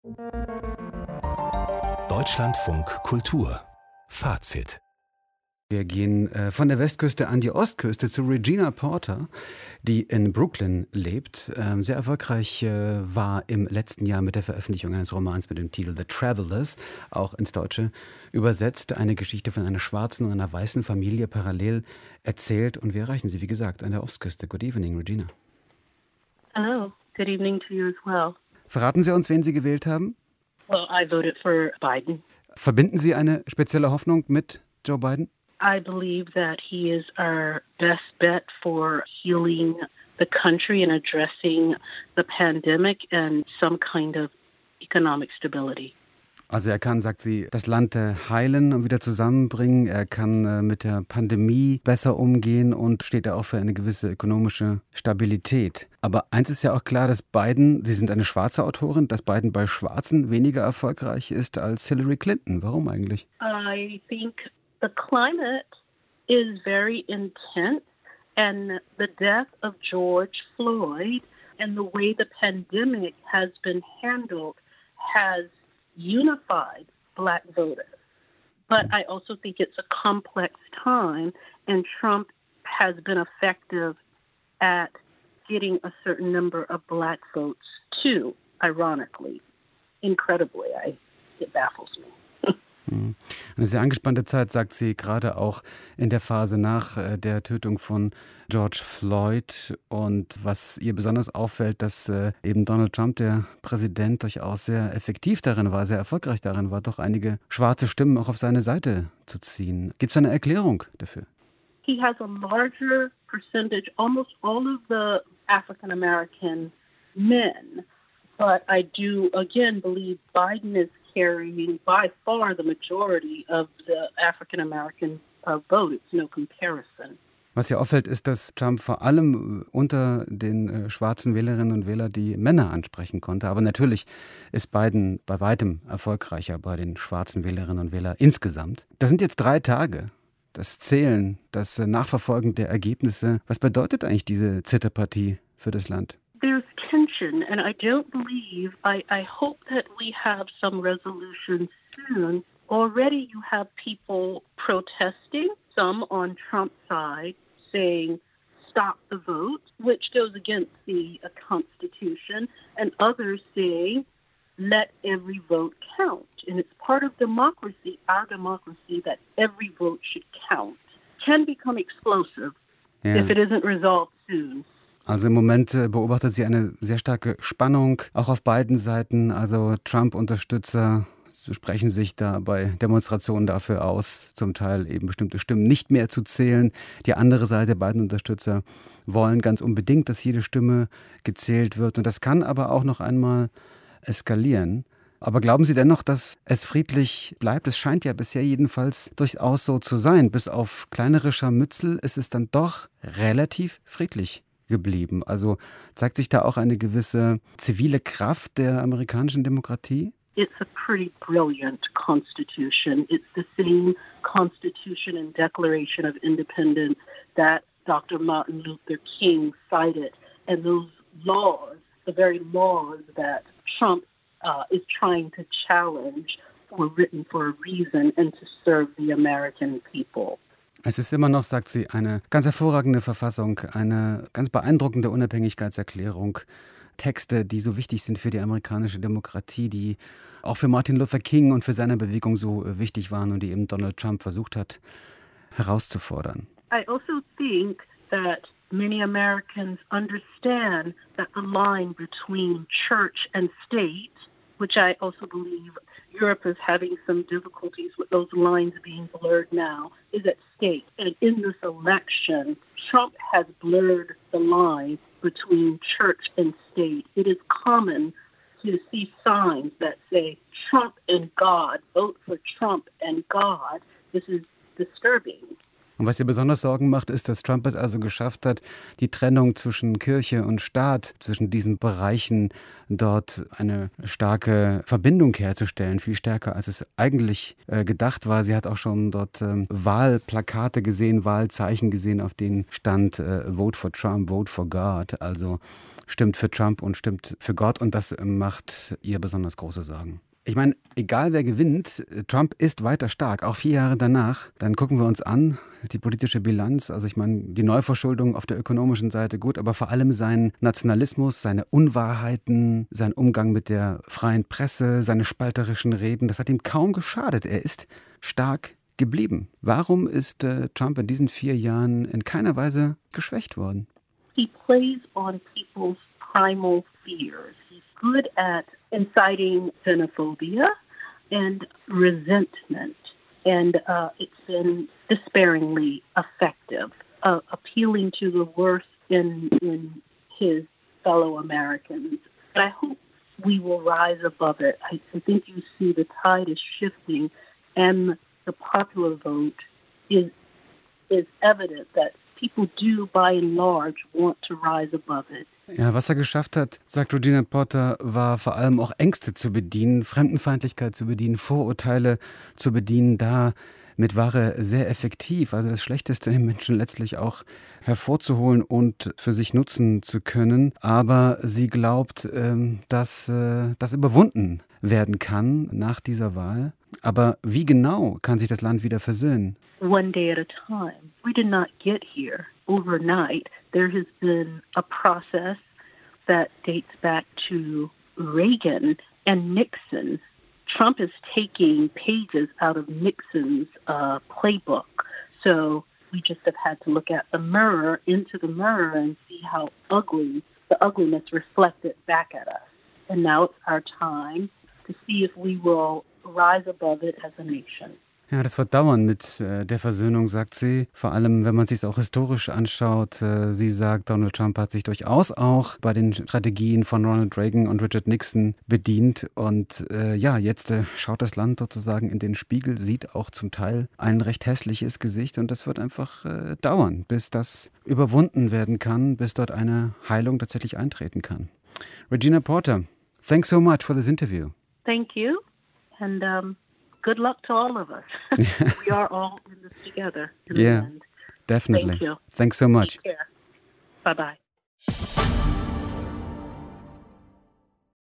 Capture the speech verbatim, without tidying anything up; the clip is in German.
Deutschlandfunk Kultur Fazit. Wir gehen äh, von der Westküste an die Ostküste zu Regina Porter, die in Brooklyn lebt. Ähm, sehr erfolgreich äh, war im letzten Jahr mit der Veröffentlichung eines Romans mit dem Titel The Travelers, auch ins Deutsche übersetzt. Eine Geschichte von einer schwarzen und einer weißen Familie parallel erzählt. Und wir erreichen sie, wie gesagt, an der Ostküste. Good evening, Regina. Hello. Good evening to you as well. Verraten Sie uns, wen Sie gewählt haben? Well, I voted for Biden. Verbinden Sie eine spezielle Hoffnung mit Joe Biden? I believe that he is our best bet for healing the country and addressing the pandemic and some kind of economic stability. Also er kann, sagt sie, das Land äh, heilen und wieder zusammenbringen. Er kann äh, mit der Pandemie besser umgehen und steht auch für eine gewisse ökonomische Stabilität. Aber eins ist ja auch klar, dass Biden, Sie sind eine schwarze Autorin, dass Biden bei Schwarzen weniger erfolgreich ist als Hillary Clinton. Warum eigentlich? I think the climate is very intense, and the death of George Floyd and the way the pandemic has been handled has unified Black voters. But I also think it's a complex time, and Trump has been effective at getting a certain number of Black votes too, ironically. Incredibly, I, it baffles me. Eine sehr angespannte Zeit, sagt sie, gerade auch in der Phase nach äh, der Tötung von George Floyd. Und was ihr besonders auffällt, dass äh, eben Donald Trump, der Präsident, durchaus sehr effektiv darin war, sehr erfolgreich darin war, doch einige schwarze Stimmen auch auf seine Seite zu ziehen. Gibt es eine Erklärung dafür? He has a larger percentage, almost all of the African-American men. But I do, again, believe Biden is carrying by far the majority of the African-American uh, vote. It's no comparison. Was hier auffällt, ist, dass Trump vor allem unter den äh, schwarzen Wählerinnen und Wählern die Männer ansprechen konnte. Aber natürlich ist Biden bei weitem erfolgreicher bei den schwarzen Wählerinnen und Wählern insgesamt. Das sind jetzt drei Tage. Das Zählen, das äh, Nachverfolgen der Ergebnisse. Was bedeutet eigentlich diese Zitterpartie für das Land? There's tension, and I don't believe, I, I hope that we have some resolution soon. Already you have people protesting, some on Trump's side, saying stop the vote, which goes against the uh, Constitution, and others saying let every vote count. And it's part of democracy, our democracy, that every vote should count. Can become explosive Yeah. if it isn't resolved soon. Also im Moment beobachtet sie eine sehr starke Spannung, auch auf beiden Seiten. Also Trump-Unterstützer sprechen sich da bei Demonstrationen dafür aus, zum Teil eben bestimmte Stimmen nicht mehr zu zählen. Die andere Seite, Biden-Unterstützer, wollen ganz unbedingt, dass jede Stimme gezählt wird. Und das kann aber auch noch einmal eskalieren. Aber glauben Sie dennoch, dass es friedlich bleibt? Es scheint ja bisher jedenfalls durchaus so zu sein. Bis auf kleinere Scharmützel ist es dann doch relativ friedlich geblieben. Also zeigt sich da auch eine gewisse zivile Kraft der amerikanischen Demokratie? It's a pretty brilliant constitution. It's the same Constitution and Declaration of Independence that Doctor Martin Luther King cited. And those laws, the very laws that Trump uh, is trying to challenge, were written for a reason and to serve the American people. Es ist immer noch, sagt sie, eine ganz hervorragende Verfassung, eine ganz beeindruckende Unabhängigkeitserklärung. Texte, die so wichtig sind für die amerikanische Demokratie, die auch für Martin Luther King und für seine Bewegung so wichtig waren und die eben Donald Trump versucht hat, herauszufordern. I also think that many Americans understand that the line between church and state, which I also believe Europe is having some difficulties with those lines being blurred now, is at stake. And in this election, Trump has blurred the line between church and state. It is common to see signs that say Trump and God, vote for Trump and God. This is disturbing. Und was ihr besonders Sorgen macht, ist, dass Trump es also geschafft hat, die Trennung zwischen Kirche und Staat, zwischen diesen Bereichen dort eine starke Verbindung herzustellen, viel stärker, als es eigentlich äh, gedacht war. Sie hat auch schon dort ähm, Wahlplakate gesehen, Wahlzeichen gesehen, auf denen stand äh, Vote for Trump, Vote for God, also stimmt für Trump und stimmt für Gott, und das macht ihr besonders große Sorgen. Ich meine, egal wer gewinnt, Trump ist weiter stark, auch vier Jahre danach. Dann gucken wir uns an, die politische Bilanz, also ich meine, die Neuverschuldung auf der ökonomischen Seite gut, aber vor allem sein Nationalismus, seine Unwahrheiten, sein Umgang mit der freien Presse, seine spalterischen Reden, das hat ihm kaum geschadet. Er ist stark geblieben. Warum ist äh, Trump in diesen vier Jahren in keiner Weise geschwächt worden? He plays on people's primal fears. He's good at inciting xenophobia and resentment, and uh, it's been despairingly effective, uh, appealing to the worst in, in his fellow Americans. But I hope we will rise above it. I, I think you see the tide is shifting, and the popular vote is is evident that people do, by and large, want to rise above it. Ja, was er geschafft hat, sagt Regina Porter, war vor allem auch Ängste zu bedienen, Fremdenfeindlichkeit zu bedienen, Vorurteile zu bedienen. Damit war er sehr effektiv, also das Schlechteste im Menschen letztlich auch hervorzuholen und für sich nutzen zu können. Aber sie glaubt, dass das überwunden werden kann nach dieser Wahl. Aber wie genau kann sich das Land wieder versöhnen? One day at a time. We did not get here overnight. There has been a process that dates back to Reagan and Nixon. Trump is taking pages out of Nixon's uh, playbook. So we just have had to look at the mirror, into the mirror, and see how ugly, the ugliness reflected back at us. And now it's our time to see if we will rise above it as a nation. Ja, das wird dauern mit äh, der Versöhnung, sagt sie. Vor allem, wenn man sich es auch historisch anschaut. Äh, sie sagt, Donald Trump hat sich durchaus auch bei den Strategien von Ronald Reagan und Richard Nixon bedient. Und äh, ja, jetzt äh, schaut das Land sozusagen in den Spiegel, sieht auch zum Teil ein recht hässliches Gesicht. Und das wird einfach äh, dauern, bis das überwunden werden kann, bis dort eine Heilung tatsächlich eintreten kann. Regina Porter, thanks so much for this interview. Thank you. And um, good luck to all of us. We are all in this together. In Yeah, the end. definitely. Thank you. Thanks so much. Take care. Bye-bye.